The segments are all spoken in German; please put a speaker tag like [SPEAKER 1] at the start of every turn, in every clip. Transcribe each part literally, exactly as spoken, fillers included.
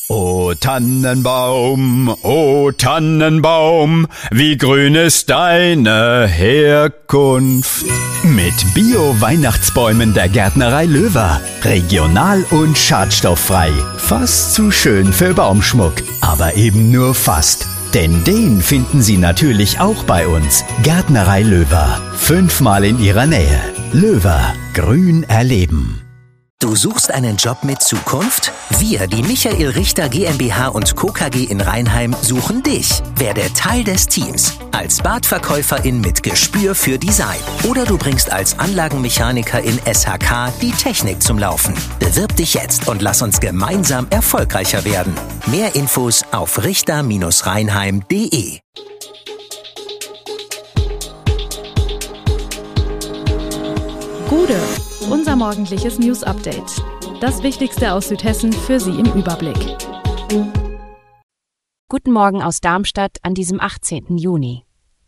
[SPEAKER 1] O Tannenbaum, o Tannenbaum, wie grün ist deine Herkunft. Mit Bio-Weihnachtsbäumen der Gärtnerei Löwer. Regional und schadstofffrei. Fast zu schön für Baumschmuck. Aber eben nur fast. Denn den finden Sie natürlich auch bei uns. Gärtnerei Löwer. Fünfmal in Ihrer Nähe. Löwer. Grün erleben.
[SPEAKER 2] Du suchst einen Job mit Zukunft? Wir, die Michael Richter GmbH und Co. K G in Rheinheim, suchen dich. Werde Teil des Teams. Als Badverkäuferin mit Gespür für Design. Oder du bringst als Anlagenmechaniker in S H K die Technik zum Laufen. Bewirb dich jetzt und lass uns gemeinsam erfolgreicher werden. Mehr Infos auf richter Bindestrich rheinheim punkt de.
[SPEAKER 3] Gude, unser morgendliches News-Update. Das Wichtigste aus Südhessen für Sie im Überblick.
[SPEAKER 4] Guten Morgen aus Darmstadt an diesem achtzehnten Juni.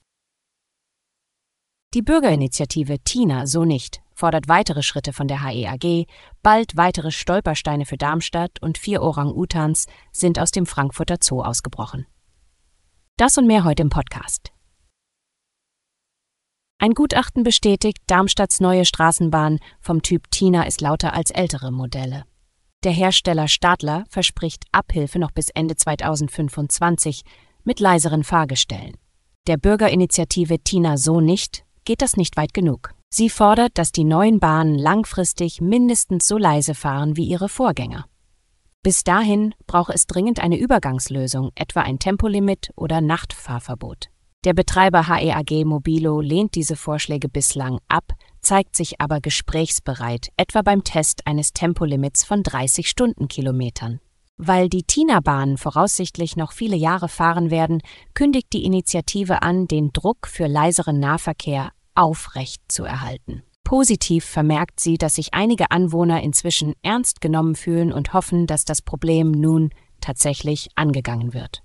[SPEAKER 4] Die Bürgerinitiative Tina so nicht fordert weitere Schritte von der H E A G, bald weitere Stolpersteine für Darmstadt und vier Orang-Utans sind aus dem Frankfurter Zoo ausgebrochen. Das und mehr heute im Podcast. Ein Gutachten bestätigt, Darmstadts neue Straßenbahn vom Typ Tina ist lauter als ältere Modelle. Der Hersteller Stadler verspricht Abhilfe noch bis Ende zweitausendfünfundzwanzig mit leiseren Fahrgestellen. Der Bürgerinitiative Tina so nicht geht das nicht weit genug. Sie fordert, dass die neuen Bahnen langfristig mindestens so leise fahren wie ihre Vorgänger. Bis dahin brauche es dringend eine Übergangslösung, etwa ein Tempolimit oder Nachtfahrverbot. Der Betreiber H E A G Mobilo lehnt diese Vorschläge bislang ab, zeigt sich aber gesprächsbereit, etwa beim Test eines Tempolimits von dreißig Stundenkilometern. Weil die Tina-Bahnen voraussichtlich noch viele Jahre fahren werden, kündigt die Initiative an, den Druck für leiseren Nahverkehr aufrecht zu erhalten. Positiv vermerkt sie, dass sich einige Anwohner inzwischen ernst genommen fühlen und hoffen, dass das Problem nun tatsächlich angegangen wird.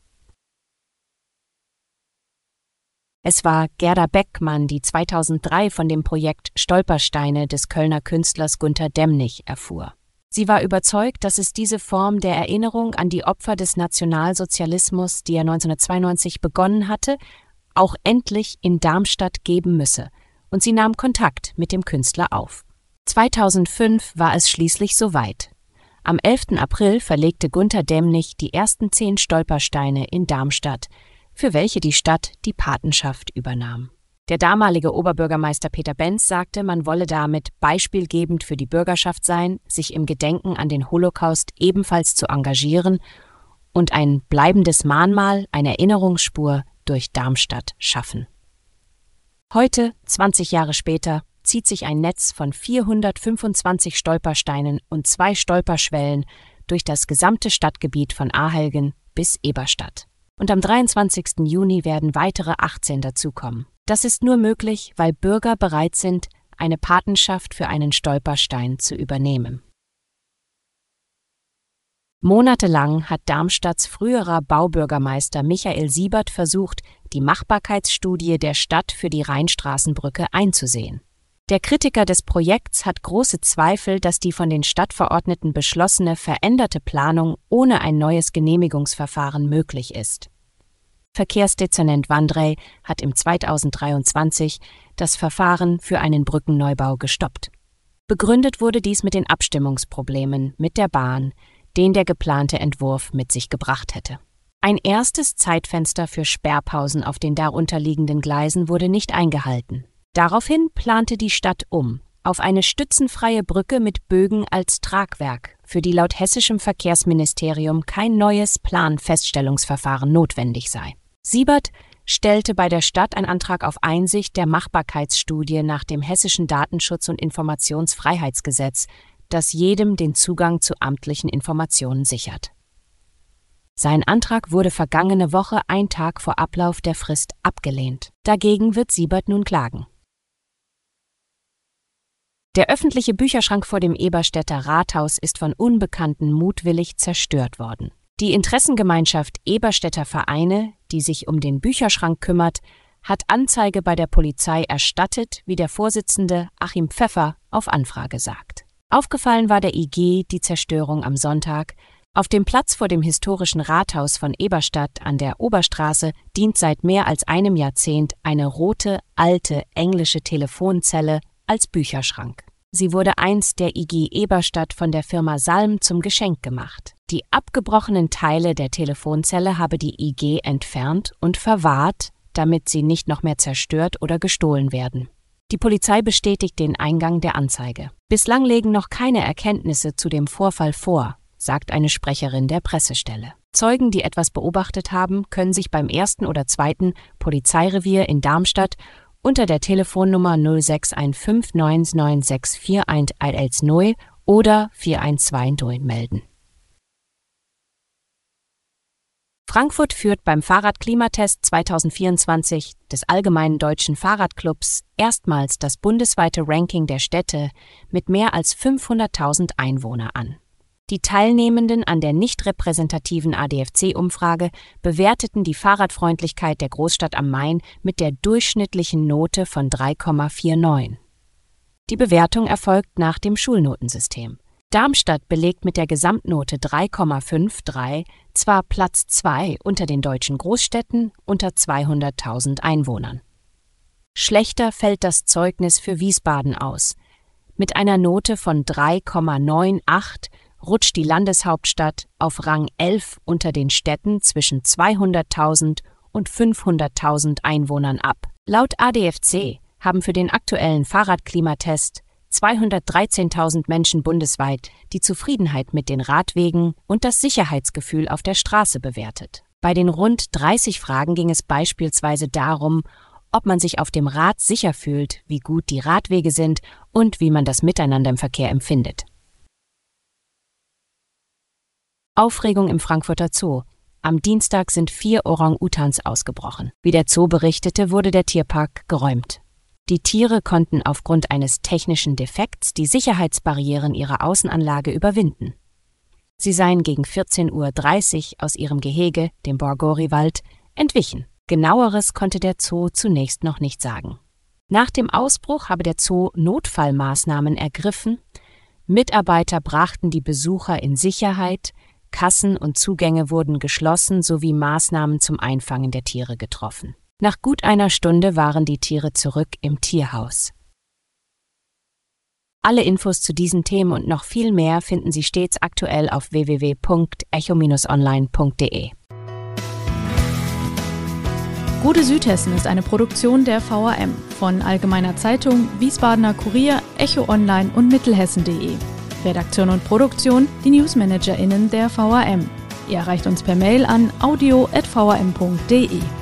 [SPEAKER 4] Es war Gerda Beckmann, die zweitausenddrei von dem Projekt Stolpersteine des Kölner Künstlers Gunter Demnig erfuhr. Sie war überzeugt, dass es diese Form der Erinnerung an die Opfer des Nationalsozialismus, die er neunzehnhundertzweiundneunzig begonnen hatte, auch endlich in Darmstadt geben müsse, und sie nahm Kontakt mit dem Künstler auf. zweitausendfünf war es schließlich soweit. Am elften April verlegte Gunter Demnig die ersten zehn Stolpersteine in Darmstadt, für welche die Stadt die Patenschaft übernahm. Der damalige Oberbürgermeister Peter Benz sagte, man wolle damit beispielgebend für die Bürgerschaft sein, sich im Gedenken an den Holocaust ebenfalls zu engagieren und ein bleibendes Mahnmal, eine Erinnerungsspur durch Darmstadt schaffen. Heute, zwanzig Jahre später, zieht sich ein Netz von vierhundertfünfundzwanzig Stolpersteinen und zwei Stolperschwellen durch das gesamte Stadtgebiet von Ahelgen bis Eberstadt. Und am dreiundzwanzigsten Juni werden weitere achtzehn dazukommen. Das ist nur möglich, weil Bürger bereit sind, eine Patenschaft für einen Stolperstein zu übernehmen. Monatelang hat Darmstadts früherer Baubürgermeister Michael Siebert versucht, die Machbarkeitsstudie der Stadt für die Rheinstraßenbrücke einzusehen. Der Kritiker des Projekts hat große Zweifel, dass die von den Stadtverordneten beschlossene veränderte Planung ohne ein neues Genehmigungsverfahren möglich ist. Verkehrsdezernent Wandrey hat im zweitausenddreiundzwanzig das Verfahren für einen Brückenneubau gestoppt. Begründet wurde dies mit den Abstimmungsproblemen mit der Bahn, den der geplante Entwurf mit sich gebracht hätte. Ein erstes Zeitfenster für Sperrpausen auf den darunterliegenden Gleisen wurde nicht eingehalten. Daraufhin plante die Stadt um, auf eine stützenfreie Brücke mit Bögen als Tragwerk, für die laut hessischem Verkehrsministerium kein neues Planfeststellungsverfahren notwendig sei. Siebert stellte bei der Stadt einen Antrag auf Einsicht der Machbarkeitsstudie nach dem hessischen Datenschutz- und Informationsfreiheitsgesetz, das jedem den Zugang zu amtlichen Informationen sichert. Sein Antrag wurde vergangene Woche, ein Tag vor Ablauf der Frist, abgelehnt. Dagegen wird Siebert nun klagen. Der öffentliche Bücherschrank vor dem Eberstädter Rathaus ist von Unbekannten mutwillig zerstört worden. Die Interessengemeinschaft Eberstädter Vereine, die sich um den Bücherschrank kümmert, hat Anzeige bei der Polizei erstattet, wie der Vorsitzende Achim Pfeffer auf Anfrage sagt. Aufgefallen war der I G die Zerstörung am Sonntag, Auf dem Platz vor dem historischen Rathaus von Eberstadt an der Oberstraße dient seit mehr als einem Jahrzehnt eine rote, alte englische Telefonzelle als Bücherschrank. Sie wurde einst der I G Eberstadt von der Firma Salm zum Geschenk gemacht. Die abgebrochenen Teile der Telefonzelle habe die I G entfernt und verwahrt, damit sie nicht noch mehr zerstört oder gestohlen werden. Die Polizei bestätigt den Eingang der Anzeige. Bislang liegen noch keine Erkenntnisse zu dem Vorfall vor, sagt eine Sprecherin der Pressestelle. Zeugen, die etwas beobachtet haben, können sich beim ersten oder zweiten Polizeirevier in Darmstadt unter der Telefonnummer null sechs eins fünf neun neun sechs vier eins eins null oder vier eins zwei null melden. Frankfurt führt beim Fahrradklimatest zweitausendvierundzwanzig des Allgemeinen Deutschen Fahrradclubs erstmals das bundesweite Ranking der Städte mit mehr als fünfhunderttausend Einwohnern an. Die Teilnehmenden an der nicht repräsentativen A D F C-Umfrage bewerteten die Fahrradfreundlichkeit der Großstadt am Main mit der durchschnittlichen Note von drei Komma neunundvierzig. Die Bewertung erfolgt nach dem Schulnotensystem. Darmstadt belegt mit der Gesamtnote drei Komma dreiundfünfzig zwar Platz zwei unter den deutschen Großstädten unter zweihunderttausend Einwohnern. Schlechter fällt das Zeugnis für Wiesbaden aus. Mit einer Note von drei Komma achtzig rutscht die Landeshauptstadt auf Rang elf unter den Städten zwischen zweihunderttausend und fünfhunderttausend Einwohnern ab. Laut A D F C haben für den aktuellen Fahrradklimatest zweihundertdreizehntausend Menschen bundesweit die Zufriedenheit mit den Radwegen und das Sicherheitsgefühl auf der Straße bewertet. Bei den rund dreißig Fragen ging es beispielsweise darum, ob man sich auf dem Rad sicher fühlt, wie gut die Radwege sind und wie man das Miteinander im Verkehr empfindet. Aufregung im Frankfurter Zoo. Am Dienstag sind vier Orang-Utans ausgebrochen. Wie der Zoo berichtete, wurde der Tierpark geräumt. Die Tiere konnten aufgrund eines technischen Defekts die Sicherheitsbarrieren ihrer Außenanlage überwinden. Sie seien gegen vierzehn Uhr dreißig aus ihrem Gehege, dem Borgori-Wald, entwichen. Genaueres konnte der Zoo zunächst noch nicht sagen. Nach dem Ausbruch habe der Zoo Notfallmaßnahmen ergriffen. Mitarbeiter brachten die Besucher in Sicherheit, Kassen und Zugänge wurden geschlossen sowie Maßnahmen zum Einfangen der Tiere getroffen. Nach gut einer Stunde waren die Tiere zurück im Tierhaus. Alle Infos zu diesen Themen und noch viel mehr finden Sie stets aktuell auf w w w punkt echo Bindestrich online punkt de.
[SPEAKER 3] Gute Südhessen ist eine Produktion der V A M von Allgemeiner Zeitung, Wiesbadener Kurier, Echo Online und Mittelhessen punkt de. Redaktion und Produktion, die NewsmanagerInnen der V A M. Ihr erreicht uns per Mail an audio at v a m punkt de.